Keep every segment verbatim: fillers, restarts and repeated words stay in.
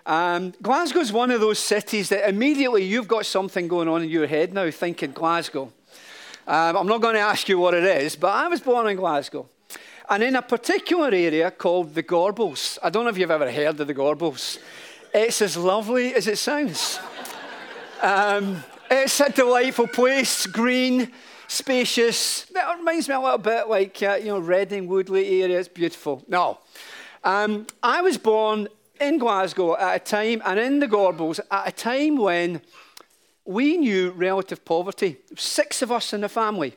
Um, Glasgow's one of those cities that immediately you've got something going on in your head now thinking Glasgow. Um, I'm not going to ask you what it is, but I was born in Glasgow. And in a particular area called the Gorbals. I don't know if you've ever heard of the Gorbals. It's as lovely as it sounds. um, it's a delightful place, green, spacious. It reminds me a little bit like, uh, you know, Reading, Woodley area. It's beautiful. No. Um, I was born in Glasgow at a time, and in the Gorbals, at a time when we knew relative poverty. There were six of us in the family.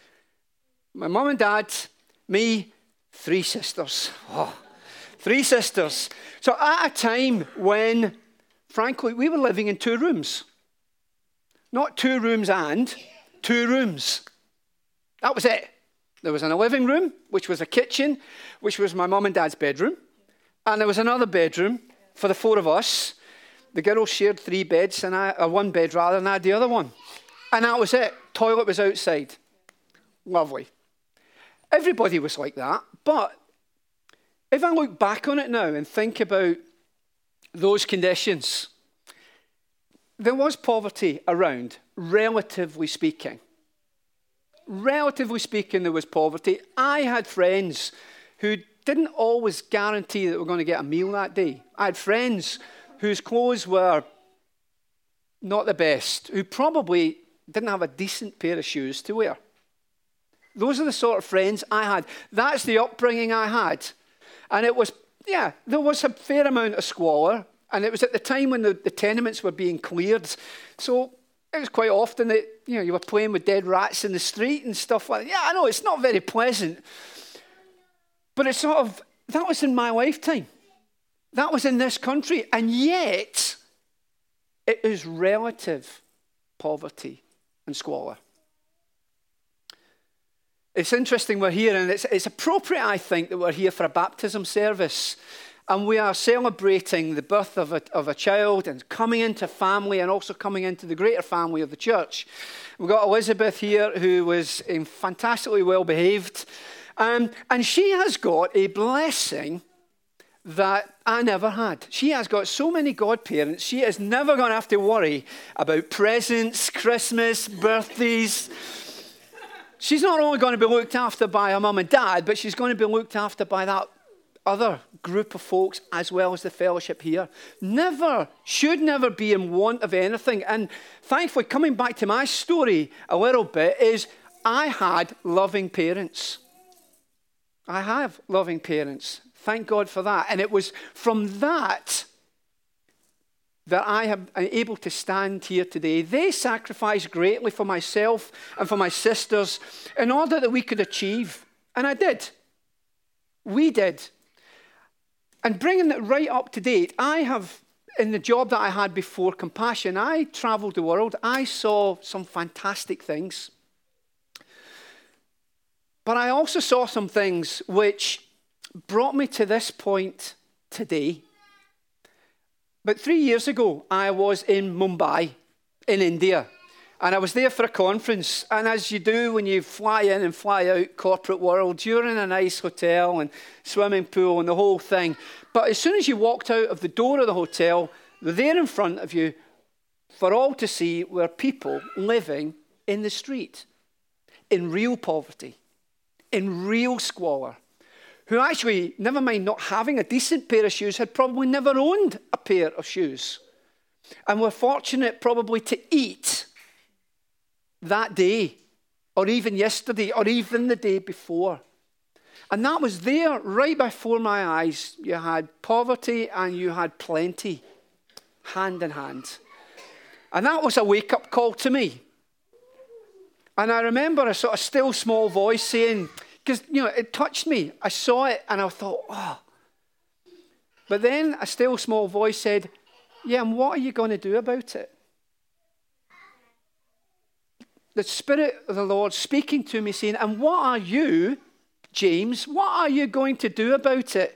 My mum and dad, me, three sisters. Oh, three sisters. So at a time when, frankly, we were living in two rooms. Not two rooms and, two rooms. That was it. There was a living room, which was a kitchen, which was my mum and dad's bedroom. And there was another bedroom for the four of us. The girls shared three beds, and I, or one bed rather, and I had the other one. And that was it. Toilet was outside. Lovely. Everybody was like that. But if I look back on it now and think about those conditions, there was poverty around, relatively speaking. Relatively speaking, there was poverty. I had friends who didn't always guarantee that we were going to get a meal that day. I had friends whose clothes were not the best, who probably didn't have a decent pair of shoes to wear. Those are the sort of friends I had. That's the upbringing I had. And it was, yeah, there was a fair amount of squalor. And it was at the time when the, the tenements were being cleared. So it was quite often that, you know, you were playing with dead rats in the street and stuff like that. Yeah, I know, it's not very pleasant. But it's sort of, that was in my lifetime. That was in this country. And yet, it is relative poverty and squalor. It's interesting we're here, and it's, it's appropriate, I think, that we're here for a baptism service. And we are celebrating the birth of a, of a child and coming into family and also coming into the greater family of the church. We've got Elizabeth here, who was um, fantastically well behaved. Um, and she has got a blessing that I never had. She has got so many godparents. She is never going to have to worry about presents, Christmas, birthdays. She's not only going to be looked after by her mum and dad, but she's going to be looked after by that other group of folks as well as the fellowship here. Never, should never be in want of anything. And thankfully, coming back to my story a little bit, is I had loving parents. I have loving parents. Thank God for that. And it was from that that I am able to stand here today. They sacrificed greatly for myself and for my sisters in order that we could achieve. And I did. We did. And bringing it right up to date, I have, in the job that I had before Compassion, I traveled the world. I saw some fantastic things. But I also saw some things which brought me to this point today. But three years ago, I was in Mumbai, in India. And I was there for a conference. And as you do when you fly in and fly out corporate world, you're in a nice hotel and swimming pool and the whole thing. But as soon as you walked out of the door of the hotel, there in front of you, for all to see, were people living in the street, in real poverty, in real squalor, who actually, never mind not having a decent pair of shoes, had probably never owned a pair of shoes. And were fortunate probably to eat that day, or even yesterday, or even the day before. And that was there right before my eyes. You had poverty and you had plenty, hand in hand. And that was a wake-up call to me. And I remember a sort of still small voice saying, because, you know, it touched me. I saw it and I thought, oh. But then a still small voice said, yeah, and what are you going to do about it? The Spirit of the Lord speaking to me saying, and what are you, James, what are you going to do about it?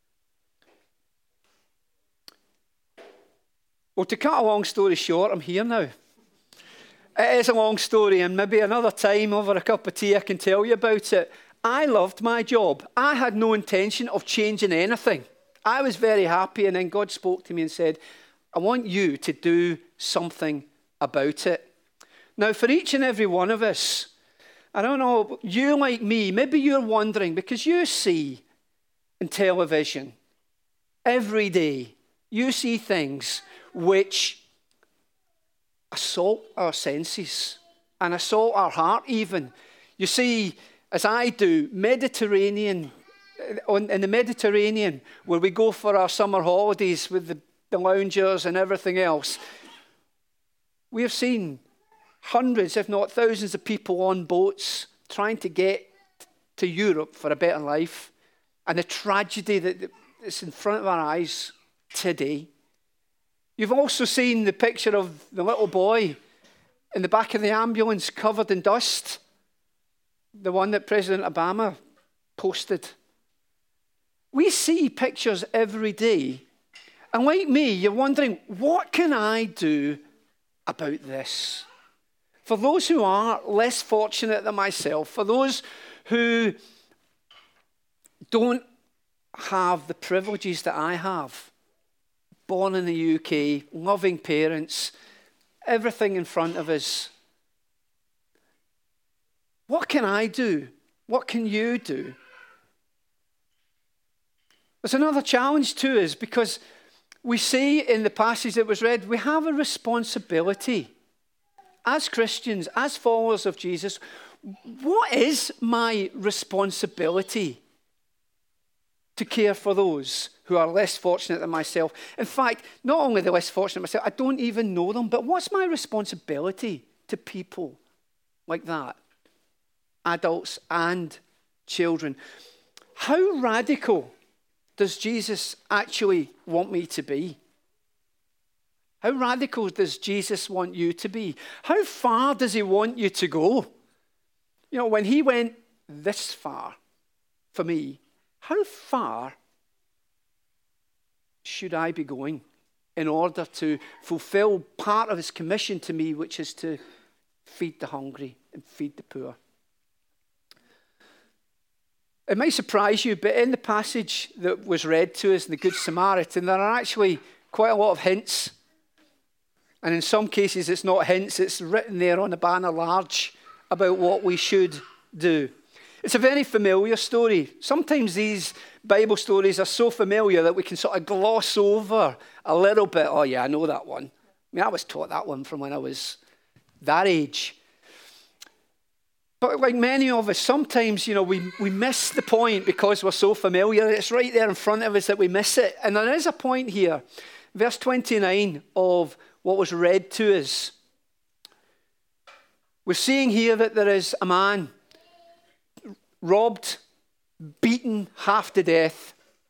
Well, to cut a long story short, I'm here now. It is a long story, and maybe another time over a cup of tea I can tell you about it. I loved my job. I had no intention of changing anything. I was very happy, and then God spoke to me and said, I want you to do something about it. Now, for each and every one of us, I don't know, you like me, maybe you're wondering, because you see in television every day, you see things which assault our senses and assault our heart even. You see, as I do, Mediterranean, on, in the Mediterranean, where we go for our summer holidays with the, the loungers and everything else, we have seen hundreds, if not thousands of people on boats trying to get to Europe for a better life, and the tragedy that is in front of our eyes today. You've also seen the picture of the little boy in the back of the ambulance covered in dust, the one that President Obama posted. We see pictures every day, and like me, you're wondering, what can I do about this? For those who are less fortunate than myself, for those who don't have the privileges that I have, born in the U K, loving parents, everything in front of us, what can I do? What can you do? There's another challenge to us, because we see in the passage that was read, we have a responsibility as Christians, as followers of Jesus. What is my responsibility to care for those who are less fortunate than myself? In fact, not only the less fortunate myself, I don't even know them, but what's my responsibility to people like that? Adults and children. How radical does Jesus actually want me to be? How radical does Jesus want you to be? How far does he want you to go? You know, when he went this far for me, how far should I be going in order to fulfill part of his commission to me, which is to feed the hungry and feed the poor? It might surprise you, but in the passage that was read to us in the Good Samaritan, there are actually quite a lot of hints. And in some cases, it's not hints, it's written there on the banner large about what we should do. It's a very familiar story. Sometimes these Bible stories are so familiar that we can sort of gloss over a little bit. Oh yeah, I know that one. I mean, I was taught that one from when I was that age. But like many of us, sometimes, you know, we, we miss the point because we're so familiar. It's right there in front of us that we miss it. And there is a point here, verse twenty-nine of what was read to us. We're seeing here that there is a man robbed, beaten half to death.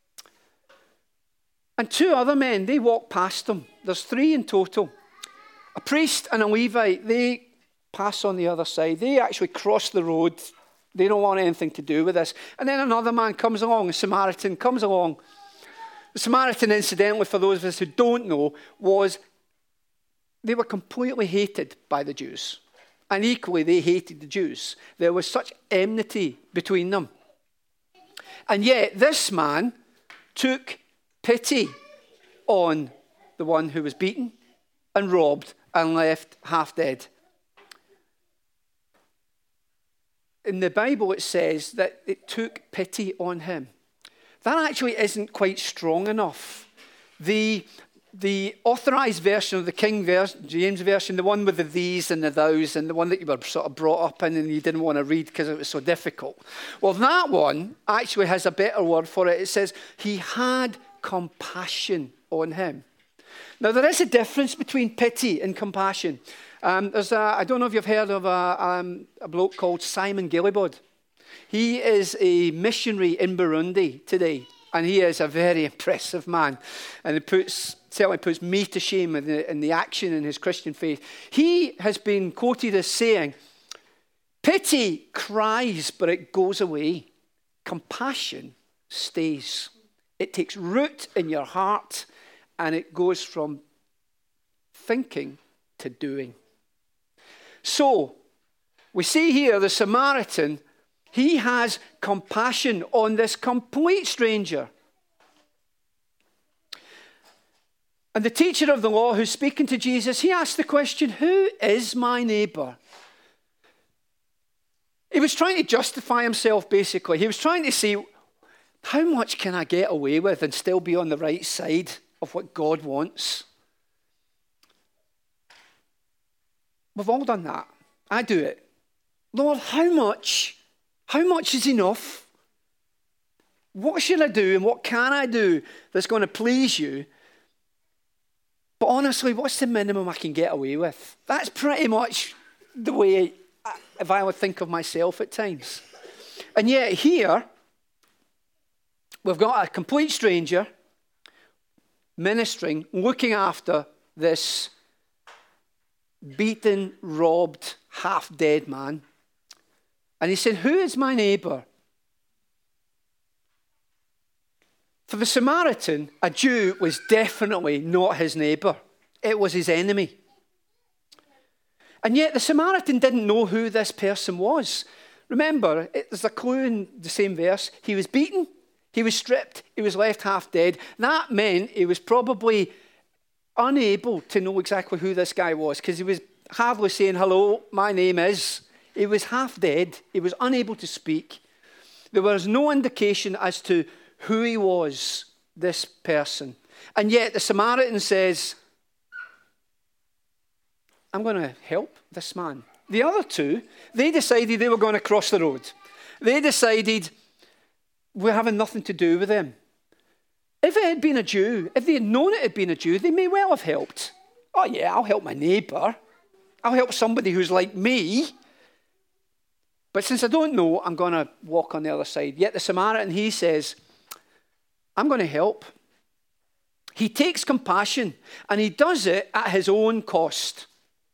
And two other men, they walk past him. There's three in total. A priest and a Levite, they pass on the other side. They actually cross the road. They don't want anything to do with this. And then another man comes along, a Samaritan comes along. The Samaritan, incidentally, for those of us who don't know, was they were completely hated by the Jews. And equally, they hated the Jews. There was such enmity between them. And yet, this man took pity on the one who was beaten and robbed and left half dead. In the Bible, it says that it took pity on him. That actually isn't quite strong enough. The The authorized version of the King version, James version, the one with the these and the thous, and the one that you were sort of brought up in and you didn't want to read because it was so difficult. Well, that one actually has a better word for it. It says, he had compassion on him. Now, there is a difference between pity and compassion. Um, there's a, I don't know if you've heard of a, um, a bloke called Simon Guillebaud. He is a missionary in Burundi today, and he is a very impressive man. And it puts, certainly puts me to shame in the, in the action in his Christian faith. He has been quoted as saying, pity cries, but it goes away. Compassion stays. It takes root in your heart, and it goes from thinking to doing. So, we see here the Samaritan, he has compassion on this complete stranger. And the teacher of the law who's speaking to Jesus, he asked the question, who is my neighbor? He was trying to justify himself, basically. He was trying to say, how much can I get away with and still be on the right side of what God wants? We've all done that. I do it. Lord, how much? How much is enough? What should I do and what can I do that's going to please you? But honestly, what's the minimum I can get away with? That's pretty much the way, I, if I would think of myself at times. And yet here, we've got a complete stranger ministering, looking after this beaten, robbed, half-dead man. And he said, who is my neighbor? For the Samaritan, a Jew was definitely not his neighbor. It was his enemy. And yet the Samaritan didn't know who this person was. Remember, there's a clue in the same verse. He was beaten, he was stripped, he was left half dead. That meant he was probably unable to know exactly who this guy was, because he was hardly saying, hello, my name is. He was half dead. He was unable to speak. There was no indication as to who he was, this person. And yet the Samaritan says, I'm going to help this man. The other two, they decided they were going to cross the road. They decided we're having nothing to do with him. If it had been a Jew, if they had known it had been a Jew, they may well have helped. Oh yeah, I'll help my neighbor. I'll help somebody who's like me. But since I don't know, I'm going to walk on the other side. Yet the Samaritan, he says, I'm going to help. He takes compassion and he does it at his own cost.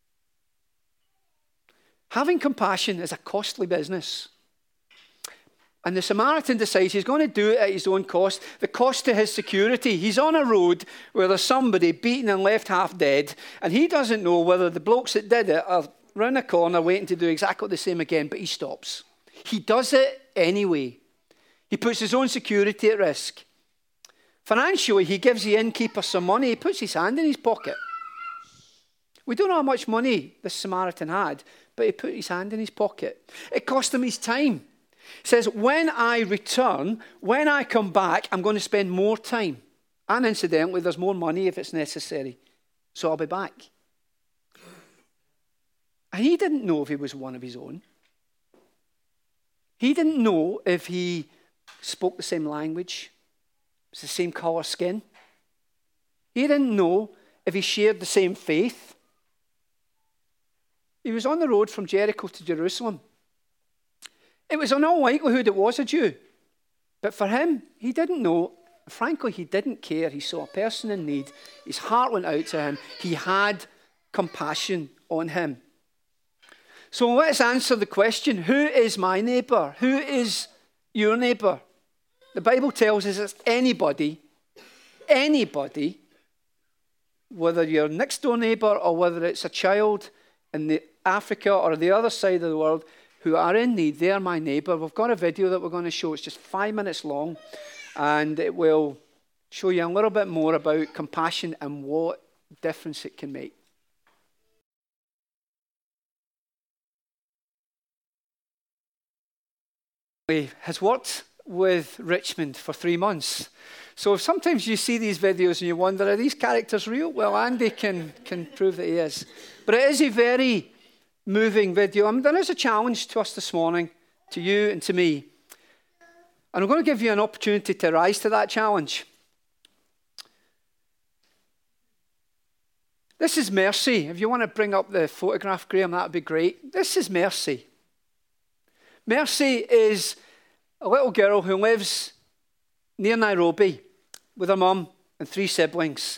Having compassion is a costly business. And the Samaritan decides he's going to do it at his own cost, the cost to his security. He's on a road where there's somebody beaten and left half dead, and he doesn't know whether the blokes that did it are round the corner waiting to do exactly the same again, but he stops. He does it anyway. He puts his own security at risk. Financially, he gives the innkeeper some money. He puts his hand in his pocket. We don't know how much money this Samaritan had, but he put his hand in his pocket. It cost him his time. He says, when I return, when I come back, I'm going to spend more time. And incidentally, there's more money if it's necessary. So I'll be back. And he didn't know if he was one of his own. He didn't know if he spoke the same language, was the same colour skin. He didn't know if he shared the same faith. He was on the road from Jericho to Jerusalem. It was in all likelihood it was a Jew. But for him, he didn't know. Frankly, he didn't care. He saw a person in need. His heart went out to him. He had compassion on him. So let's answer the question, who is my neighbour? Who is your neighbour? The Bible tells us it's anybody, anybody, whether you're next door neighbour or whether it's a child in the Africa or the other side of the world who are in need, they are my neighbour. We've got a video that we're going to show. It's just five minutes long, and it will show you a little bit more about compassion and what difference it can make. He has worked with Richmond for three months. So sometimes you see these videos and you wonder, are these characters real? Well, Andy can, can prove that he is. But it is a very moving video. I mean, there is a challenge to us this morning, to you and to me. And I'm going to give you an opportunity to rise to that challenge. This is Mercy. If you want to bring up the photograph, Graham, that would be great. This is Mercy. Mercy is a little girl who lives near Nairobi with her mum and three siblings.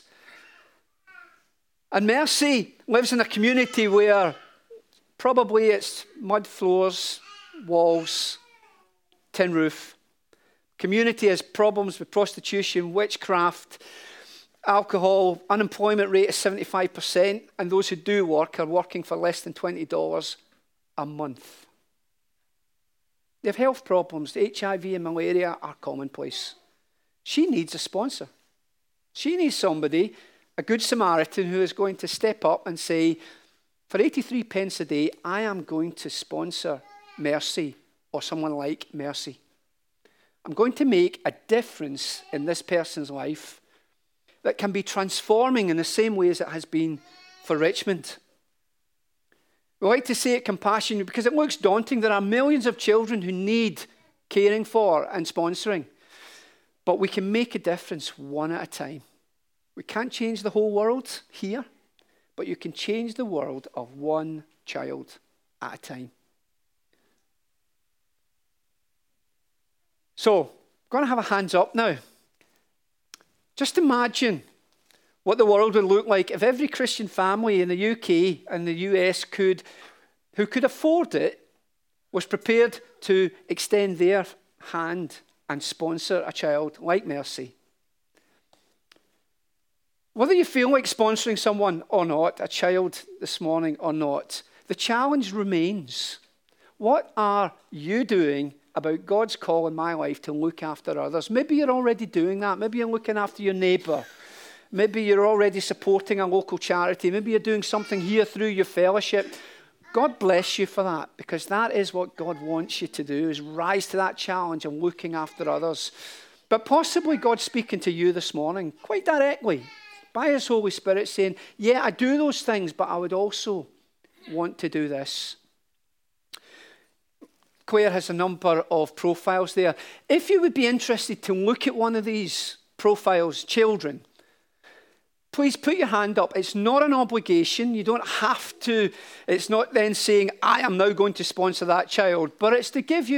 And Mercy lives in a community where probably it's mud floors, walls, tin roof. Community has problems with prostitution, witchcraft, alcohol, unemployment rate is seventy-five percent, and those who do work are working for less than twenty dollars a month. They have health problems. H I V and malaria are commonplace. She needs a sponsor. She needs somebody a good Samaritan who is going to step up and say, for eighty-three pence a day, I am going to sponsor Mercy or someone like Mercy. I'm going to make a difference in this person's life that can be transforming in the same way as it has been for Richmond. We like to say it compassion because it looks daunting. There are millions of children who need caring for and sponsoring. But we can make a difference one at a time. We can't change the whole world here, but you can change the world of one child at a time. So, I'm going to have a hands up now. Just imagine what the world would look like if every Christian family in the U K and the U S could, who could afford it, was prepared to extend their hand and sponsor a child like Mercy. Whether you feel like sponsoring someone or not, a child this morning or not, the challenge remains. What are you doing about God's call in my life to look after others? Maybe you're already doing that. Maybe you're looking after your neighbour. Maybe you're already supporting a local charity. Maybe you're doing something here through your fellowship. God bless you for that, because that is what God wants you to do, is rise to that challenge of looking after others. But possibly God's speaking to you this morning quite directly by His Holy Spirit saying, yeah, I do those things, but I would also want to do this. Claire has a number of profiles there. If you would be interested to look at one of these profiles, children, please put your hand up. It's not an obligation. You don't have to. It's not then saying, I am now going to sponsor that child. But it's to give you